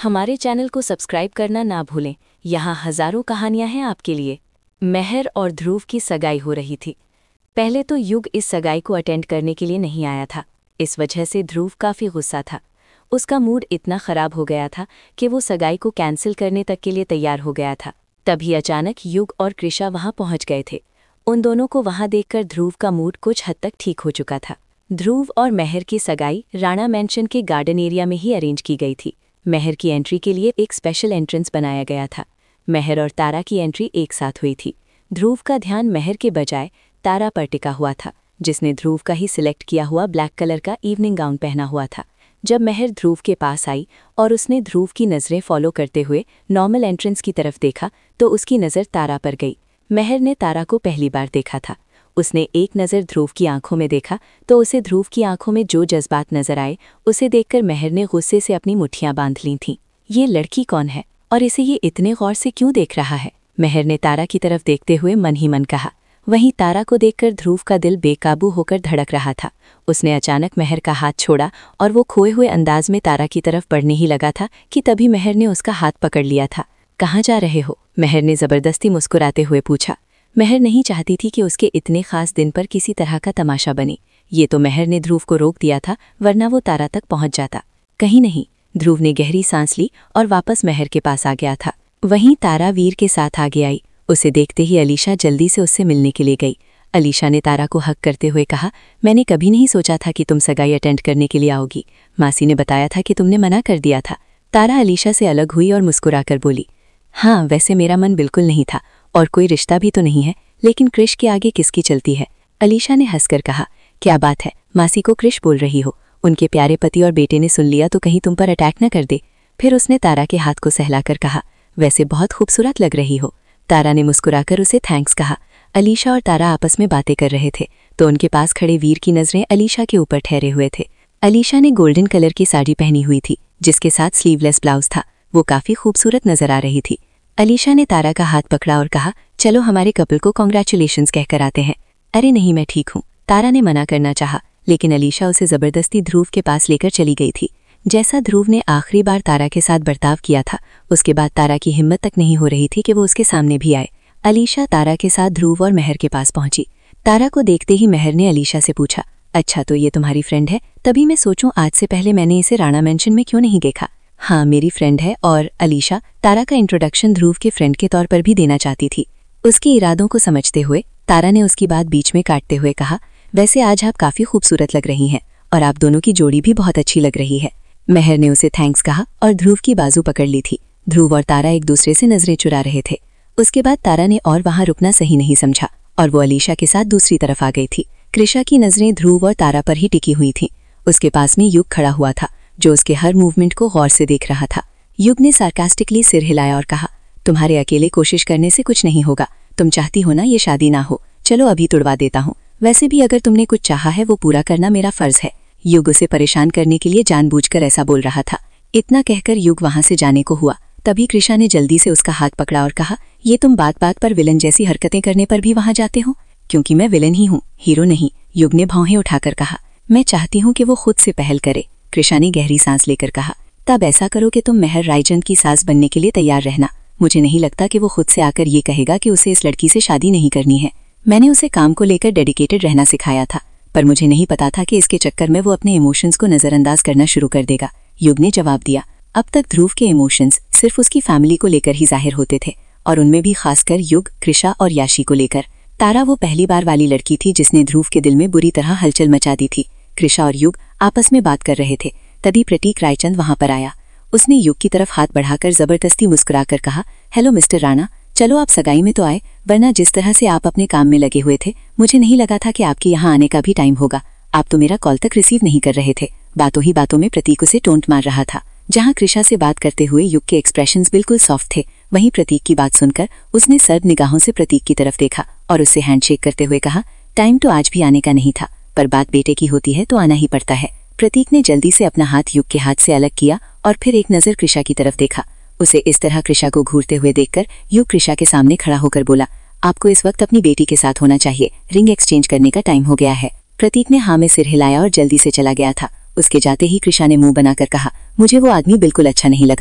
हमारे चैनल को सब्सक्राइब करना ना भूलें। यहाँ हजारों कहानियां हैं आपके लिए। महर और ध्रुव की सगाई हो रही थी। पहले तो युग इस सगाई को अटेंड करने के लिए नहीं आया था। इस वजह से ध्रुव काफ़ी गुस्सा था। उसका मूड इतना ख़राब हो गया था कि वो सगाई को कैंसिल करने तक के लिए तैयार हो गया था। तभी अचानक युग और कृषा वहाँ पहुँच गए थे। उन दोनों को वहाँ देखकर ध्रुव का मूड कुछ हद तक ठीक हो चुका था। ध्रुव और महर की सगाई राणा मैंशन के गार्डन एरिया में ही अरेंज की गई थी। महर की एंट्री के लिए एक स्पेशल एंट्रेंस बनाया गया था। महर और तारा की एंट्री एक साथ हुई थी। ध्रुव का ध्यान महर के बजाय तारा पर टिका हुआ था, जिसने ध्रुव का ही सिलेक्ट किया हुआ ब्लैक कलर का इवनिंग गाउन पहना हुआ था। जब महर ध्रुव के पास आई और उसने ध्रुव की नज़रें फॉलो करते हुए नॉर्मल एंट्रेंस की तरफ देखा तो उसकी नज़र तारा पर गई। महर ने तारा को पहली बार देखा था। उसने एक नज़र ध्रुव की आंखों में देखा तो उसे ध्रुव की आंखों में जो जज्बात नजर आए उसे देखकर महर ने गुस्से से अपनी मुट्ठियां बांध ली थीं। ये लड़की कौन है और इसे ये इतने गौर से क्यों देख रहा है? महर ने तारा की तरफ देखते हुए मन ही मन कहा। वहीं तारा को देखकर ध्रुव का दिल बेकाबू होकर धड़क रहा था। उसने अचानक महर का हाथ छोड़ा और वो खोए हुए अंदाज में तारा की तरफ बढ़ने ही लगा था कि तभी महर ने उसका हाथ पकड़ लिया था। कहाँ जा रहे हो? महर ने ज़बरदस्ती मुस्कुराते हुए पूछा। महर नहीं चाहती थी कि उसके इतने खास दिन पर किसी तरह का तमाशा बने। ये तो महर ने ध्रुव को रोक दिया था, वरना वो तारा तक पहुंच जाता। कहीं नहीं। ध्रुव ने गहरी सांस ली और वापस महर के पास आ गया था। वहीं तारा वीर के साथ आगे आई। उसे देखते ही अलीशा जल्दी से उससे मिलने के लिए गई। अलीशा ने तारा को हक करते हुए कहा, मैंने कभी नहीं सोचा था कि तुम सगाई अटेंड करने के लिए आओगी। मासी ने बताया था कि तुमने मना कर दिया था। तारा अलीशा से अलग हुई और मुस्कुराकर बोली, हाँ, वैसे मेरा मन बिल्कुल नहीं था और कोई रिश्ता भी तो नहीं है, लेकिन कृष के आगे किसकी चलती है? अलीशा ने हंसकर कहा, क्या बात है, मासी को कृष बोल रही हो? उनके प्यारे पति और बेटे ने सुन लिया तो कहीं तुम पर अटैक न कर दे। फिर उसने तारा के हाथ को सहलाकर कहा, वैसे बहुत खूबसूरत लग रही हो। तारा ने मुस्कुराकर उसे थैंक्स कहा। अलीशा और तारा आपस में बातें कर रहे थे तो उनके पास खड़े वीर की नज़रें अलीशा के ऊपर ठहरे हुए थे। अलीशा ने गोल्डन कलर की साड़ी पहनी हुई थी, जिसके साथ स्लीवलेस ब्लाउज था। वो काफ़ी खूबसूरत नजर आ रही थी। अलीशा ने तारा का हाथ पकड़ा और कहा, चलो हमारे कपल को कॉन्ग्रेचुलेशंस कहकर आते हैं। अरे नहीं, मैं ठीक हूँ। तारा ने मना करना चाहा, लेकिन अलीशा उसे ज़बरदस्ती ध्रुव के पास लेकर चली गई थी। जैसा ध्रुव ने आखिरी बार तारा के साथ बर्ताव किया था, उसके बाद तारा की हिम्मत तक नहीं हो रही थी कि वो उसके सामने भी आए। अलीशा तारा के साथ ध्रुव और महर के पास पहुंची। तारा को देखते ही महर ने अलीशा से पूछा, अच्छा तो ये तुम्हारी फ्रेंड है? तभी मैं सोचूं आज से पहले मैंने इसे राणा मैंशन में क्यों नहीं देखा। हाँ, मेरी फ्रेंड है। और अलीशा तारा का इंट्रोडक्शन ध्रुव के फ्रेंड के तौर पर भी देना चाहती थी। उसके इरादों को समझते हुए तारा ने उसकी बात बीच में काटते हुए कहा, वैसे आज आप काफ़ी खूबसूरत लग रही हैं और आप दोनों की जोड़ी भी बहुत अच्छी लग रही है। महर ने उसे थैंक्स कहा और ध्रुव की बाजू पकड़ ली थी। ध्रुव और तारा एक दूसरे से नजरें चुरा रहे थे। उसके बाद तारा ने और वहां रुकना सही नहीं समझा और वो अलीशा के साथ दूसरी तरफ आ गई थी। कृषा की नजरें ध्रुव और तारा पर ही टिकी हुई थीं। उसके पास में युग खड़ा हुआ था, जो उसके हर मूवमेंट को गौर से देख रहा था। युग ने सार्कास्टिकली सिर हिलाया और कहा, तुम्हारे अकेले कोशिश करने से कुछ नहीं होगा। तुम चाहती हो ना ये शादी ना हो? चलो अभी तुड़वा देता हूँ। वैसे भी अगर तुमने कुछ चाहा है वो पूरा करना मेरा फर्ज है। युग उसे परेशान करने के लिए जानबूझकर ऐसा बोल रहा था। इतना कहकर युग वहां से जाने को हुआ। तभी कृषा ने जल्दी से उसका हाथ पकड़ा और कहा, ये तुम बात बात पर विलन जैसी हरकतें करने पर भी वहां जाते हो? क्योंकि मैं विलन ही हूँ, हीरो नहीं। युग ने भौहें उठाकर कहा, मैं चाहती हूँ कि वो खुद से पहल करे। कृषा ने गहरी सांस लेकर कहा, तब ऐसा करो कि तुम महर रायचंद की सास बनने के लिए तैयार रहना। मुझे नहीं लगता कि वो खुद से आकर ये कहेगा कि उसे इस लड़की से शादी नहीं करनी है। मैंने उसे काम को लेकर डेडिकेटेड रहना सिखाया था, पर मुझे नहीं पता था कि इसके चक्कर में वो अपने इमोशंस को नजरअंदाज करना शुरू कर देगा। युग ने जवाब दिया, अब तक ध्रुव के इमोशंस सिर्फ उसकी फैमिली को लेकर ही जाहिर होते थे, और उनमें भी खासकर युग, कृषा और याशी को लेकर। तारा वो पहली बार वाली लड़की थी जिसने ध्रुव के दिल में बुरी तरह हलचल मचा दी थी। कृषा और युग आपस में बात कर रहे थे, तभी प्रतीक रायचंद वहां पर आया। उसने युग की तरफ हाथ बढ़ाकर जबरदस्ती मुस्कुराकर कहा, हेलो मिस्टर राणा, चलो आप सगाई में तो आए, वरना जिस तरह से आप अपने काम में लगे हुए थे मुझे नहीं लगा था कि आपके यहाँ आने का भी टाइम होगा। आप तो मेरा कॉल तक रिसीव नहीं कर रहे थे। बातों ही बातों में प्रतीक उसे टोंट मार रहा था। जहाँ कृषा से बात करते हुए युग के एक्सप्रेशंस बिल्कुल सॉफ्ट थे, वहीं प्रतीक की बात सुनकर उसने सर्द निगाहों से प्रतीक की तरफ देखा और उससे हैंडशेक करते हुए कहा, टाइम तो आज भी आने का नहीं था, पर बात बेटे की होती है तो आना ही पड़ता है। प्रतीक ने जल्दी से अपना हाथ युग के हाथ से अलग किया और फिर एक नज़र कृषा की तरफ देखा। उसे इस तरह कृषा को घूरते हुए देखकर युग कृषा के सामने खड़ा होकर बोला, आपको इस वक्त अपनी बेटी के साथ होना चाहिए, रिंग एक्सचेंज करने का टाइम हो गया है। प्रतीक ने हाँ में सिर हिलाया और जल्दी से चला गया था। उसके जाते ही कृषा ने मुंह बनाकर कहा, मुझे वो आदमी बिल्कुल अच्छा नहीं लगा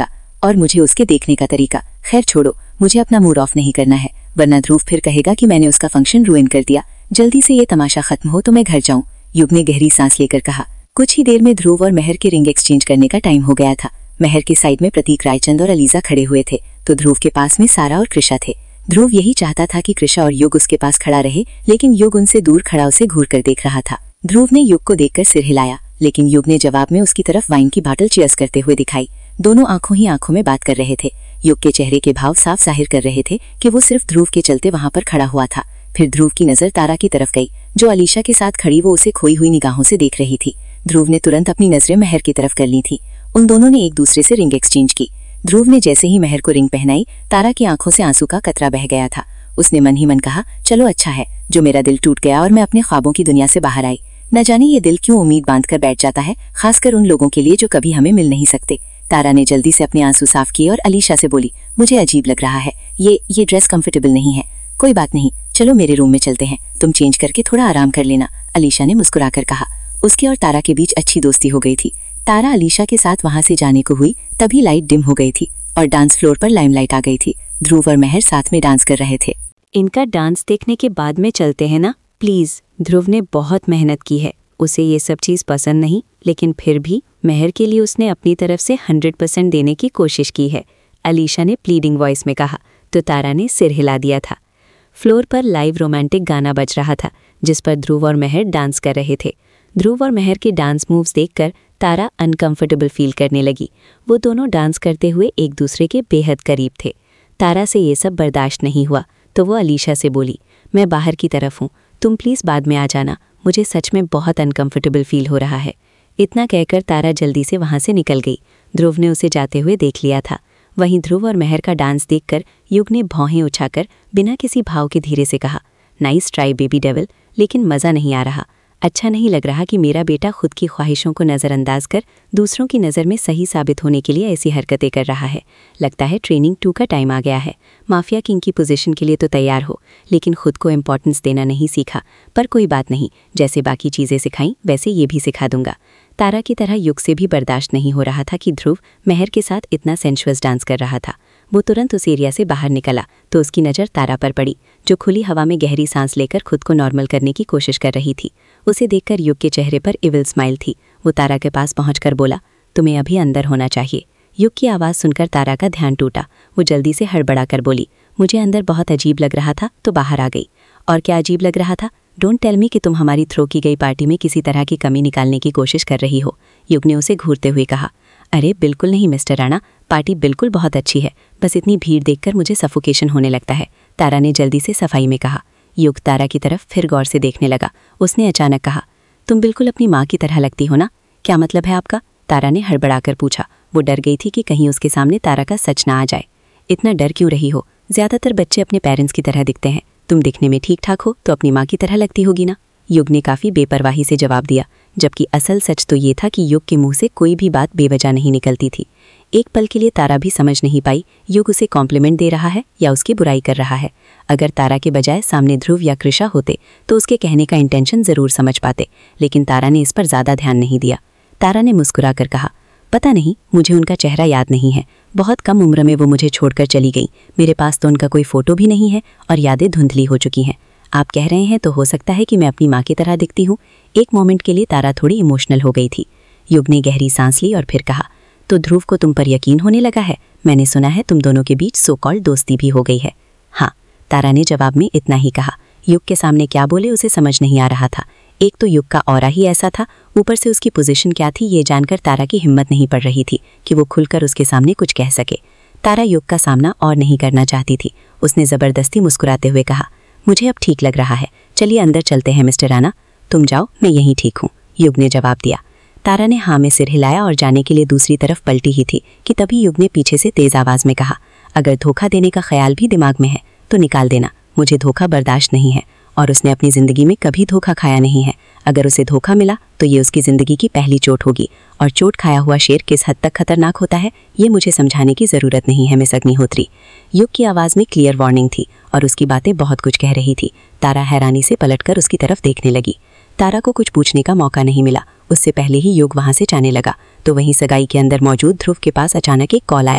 और मुझे उसके देखने का तरीका। खैर छोड़ो, मुझे अपना मूड ऑफ नहीं करना है, वरना ध्रुव फिर कहेगा कि मैंने उसका फंक्शन रुइन कर दिया। जल्दी से ये तमाशा खत्म हो तो मैं घर जाऊं। युग ने गहरी सांस लेकर कहा। कुछ ही देर में ध्रुव और महर के रिंग एक्सचेंज करने का टाइम हो गया था। महर के साइड में प्रतीक रायचंद और अलीजा खड़े हुए थे, तो ध्रुव के पास में सारा और कृषा थे। ध्रुव यही चाहता था कि कृषा और युग उसके पास खड़ा रहे, लेकिन युग उनसे दूर खड़ा उसे घूर कर देख रहा था। ध्रुव ने युग को देखकर सिर हिलाया, लेकिन युग ने जवाब में उसकी तरफ वाइन की बॉटल चीयर्स करते हुए दिखाई। दोनों आंखों ही आंखों में बात कर रहे थे। युग के चेहरे के भाव साफ जाहिर कर रहे थे कि वो सिर्फ ध्रुव के चलते वहां पर खड़ा हुआ था। फिर ध्रुव की नजर तारा की तरफ गई, जो अलीशा के साथ खड़ी वो उसे खोई हुई निगाहों से देख रही थी। ध्रुव ने तुरंत अपनी नजरें महर की तरफ कर ली थी। उन दोनों ने एक दूसरे से रिंग एक्सचेंज की। ध्रुव ने जैसे ही महर को रिंग पहनाई, तारा की आंखों से आंसू का कतरा बह गया था। उसने मन ही मन कहा, चलो अच्छा है जो मेरा दिल टूट गया और मैं अपने ख्वाबों की दुनिया से बाहर आई। न जाने ये दिल क्यों उम्मीद बांध कर बैठ जाता है, खासकर उन लोगों के लिए जो कभी हमें मिल नहीं सकते। तारा ने जल्दी से अपने आंसू साफ किए और अलीशा से बोली, मुझे अजीब लग रहा है, ये ड्रेस कंफर्टेबल नहीं है। कोई बात नहीं, चलो मेरे रूम में चलते हैं, तुम चेंज करके थोड़ा आराम कर लेना, अलीशा ने मुस्कुराकर कहा। उसके और तारा के बीच अच्छी दोस्ती हो गई थी। तारा अलीशा के साथ वहां से जाने को हुई, तभी लाइट डिम हो गई थी और डांस फ्लोर पर लाइमलाइट आ गई थी। ध्रुव और महर साथ में डांस कर रहे थे। इनका डांस देखने के बाद में चलते हैं ना प्लीज। ध्रुव ने बहुत मेहनत की है, उसे ये सब चीज़ पसंद नहीं, लेकिन फिर भी महर के लिए उसने अपनी तरफ से 100% देने की कोशिश की है, अलीशा ने प्लीडिंग वॉइस में कहा, तो तारा ने सिर हिला दिया था। फ्लोर पर लाइव रोमांटिक गाना बज रहा था, जिस पर ध्रुव और महर डांस कर रहे थे। ध्रुव और महर के डांस मूव्स देखकर तारा अनकंफर्टेबल फील करने लगी। वो दोनों डांस करते हुए एक दूसरे के बेहद करीब थे। तारा से ये सब बर्दाश्त नहीं हुआ, तो वो अलीशा से बोली, मैं बाहर की तरफ हूँ, तुम प्लीज़ बाद में आ जाना, मुझे सच में बहुत अनकंफर्टेबल फील हो रहा है। इतना कहकर तारा जल्दी से वहाँ से निकल गई। ध्रुव ने उसे जाते हुए देख लिया था। वहीं ध्रुव और महर का डांस देखकर युग ने भौहें उठाकर बिना किसी भाव के धीरे से कहा, नाइस ट्राई बेबी डेविल, लेकिन मज़ा नहीं आ रहा। अच्छा नहीं लग रहा कि मेरा बेटा खुद की ख्वाहिशों को नज़रअंदाज कर दूसरों की नज़र में सही साबित होने के लिए ऐसी हरकतें कर रहा है। लगता है ट्रेनिंग 2 का टाइम आ गया है। माफिया किंग की पोजीशन के लिए तो तैयार हो, लेकिन खुद को इम्पोर्टेंस देना नहीं सीखा। पर कोई बात नहीं, जैसे बाकी चीज़ें सिखाई वैसे ये भी सिखा दूंगा। तारा की तरह युग से भी बर्दाश्त नहीं हो रहा था कि ध्रुव महर के साथ इतना सेंशुअस डांस कर रहा था। वो तुरंत उस एरिया से बाहर निकला तो उसकी नज़र तारा पर पड़ी, जो खुली हवा में गहरी सांस लेकर खुद को नॉर्मल करने की कोशिश कर रही थी। उसे देखकर युग के चेहरे पर इविल स्माइल थी। वो तारा के पास पहुंचकर बोला, तुम्हें अभी अंदर होना चाहिए। युग की आवाज़ सुनकर तारा का ध्यान टूटा। वो जल्दी से हड़बड़ा कर बोली, मुझे अंदर बहुत अजीब लग रहा था तो बाहर आ गई। और क्या अजीब लग रहा था? डोंट टेल मी कि तुम हमारी थ्रो की गई पार्टी में किसी तरह की कमी निकालने की कोशिश कर रही हो, युग ने उसे घूरते हुए कहा। अरे बिल्कुल नहीं मिस्टर राणा, पार्टी बिल्कुल बहुत अच्छी है, बस इतनी भीड़ देखकर मुझे सफोकेशन होने लगता है, तारा ने जल्दी से सफाई में कहा। युग तारा की तरफ फिर गौर से देखने लगा। उसने अचानक कहा, तुम बिल्कुल अपनी माँ की तरह लगती हो ना? क्या मतलब है आपका? तारा ने हड़बड़ाकर पूछा। वो डर गई थी कि कहीं उसके सामने तारा का सच ना आ जाए। इतना डर क्यों रही हो? ज़्यादातर बच्चे अपने पेरेंट्स की तरह दिखते हैं, तुम दिखने में ठीक ठाक हो तो अपनी माँ की तरह लगती होगी ना? युग ने काफ़ी बेपरवाही से जवाब दिया, जबकि असल सच तो ये था कि युग के मुंह से कोई भी बात बेवजह नहीं निकलती थी। एक पल के लिए तारा भी समझ नहीं पाई युग उसे कॉम्प्लीमेंट दे रहा है या उसकी बुराई कर रहा है। अगर तारा के बजाय सामने ध्रुव या कृषा होते तो उसके कहने का इंटेंशन ज़रूर समझ पाते, लेकिन तारा ने इस पर ज़्यादा ध्यान नहीं दिया। तारा ने मुस्कुरा कर कहा, पता नहीं, मुझे उनका चेहरा याद नहीं है, बहुत कम उम्र में वो मुझे छोड़कर चली गई। मेरे पास तो उनका कोई फ़ोटो भी नहीं है और यादें धुंधली हो चुकी हैं। आप कह रहे हैं तो हो सकता है कि मैं अपनी माँ की तरह दिखती हूँ। एक मोमेंट के लिए तारा थोड़ी इमोशनल हो गई थी। युग ने गहरी सांस ली और फिर कहा, तो ध्रुव को तुम पर यकीन होने लगा है? मैंने सुना है तुम दोनों के बीच सो कॉल्ड दोस्ती भी हो गई है। हाँ, तारा ने जवाब में इतना ही कहा। युग के सामने क्या बोले उसे समझ नहीं आ रहा था। एक तो युग का ऑरा ही ऐसा था, ऊपर से उसकी पोजीशन क्या थी ये जानकर तारा की हिम्मत नहीं पड़ रही थी कि वो खुलकर उसके सामने कुछ कह सके। तारा युग का सामना और नहीं करना चाहती थी। उसने ज़बरदस्ती मुस्कुराते हुए कहा, मुझे अब ठीक लग रहा है, चलिए अंदर चलते हैं मिस्टर राणा। तुम जाओ, मैं यहीं ठीक हूँ, युग ने जवाब दिया। तारा ने हाँ में सिर हिलाया और जाने के लिए दूसरी तरफ पलटी ही थी कि तभी युग ने पीछे से तेज़ आवाज़ में कहा, अगर धोखा देने का ख्याल भी दिमाग में है तो निकाल देना, मुझे धोखा बर्दाश्त नहीं है। और उसने अपनी ज़िंदगी में कभी धोखा खाया नहीं है। अगर उसे धोखा मिला तो ये उसकी ज़िंदगी की पहली चोट होगी। और चोट खाया हुआ शेर किस हद तक खतरनाक होता है ये मुझे समझाने की ज़रूरत नहीं है मिस अग्निहोत्री। युग की आवाज़ में क्लियर वार्निंग थी और उसकी बातें बहुत कुछ कह रही थी। तारा हैरानी से पलटकर उसकी तरफ देखने लगी। तारा को कुछ पूछने का मौका नहीं मिला। उससे पहले ही युग वहाँ से जाने लगा तो वहीं सगाई के अंदर मौजूद ध्रुव के पास अचानक एक कॉल आया।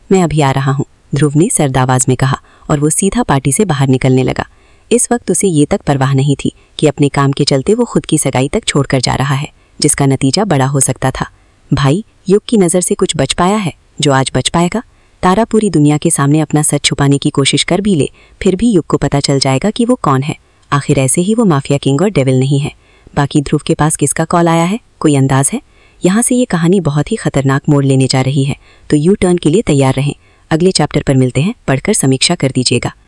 मैं अभी आ रहा हूँ, ध्रुव ने सर्द आवाज में कहा और वो सीधा पार्टी से बाहर निकलने लगा। इस वक्त उसे ये तक परवाह नहीं थी कि अपने काम के चलते वो खुद की सगाई तक छोड़कर जा रहा है, जिसका नतीजा बड़ा हो सकता था। भाई, युग की नज़र से कुछ बच पाया है जो आज बच पाएगा? तारा पूरी दुनिया के सामने अपना सच छुपाने की कोशिश कर भी ले, फिर भी युग को पता चल जाएगा कि वो कौन है। आखिर ऐसे ही वो माफिया किंग और डेविल नहीं है। बाकी ध्रुव के पास किसका कॉल आया है, कोई अंदाज है? यहाँ से ये कहानी बहुत ही खतरनाक मोड़ लेने जा रही है, तो यू टर्न के लिए तैयार रहें। अगले चैप्टर पर मिलते हैं, पढ़कर समीक्षा कर दीजिएगा।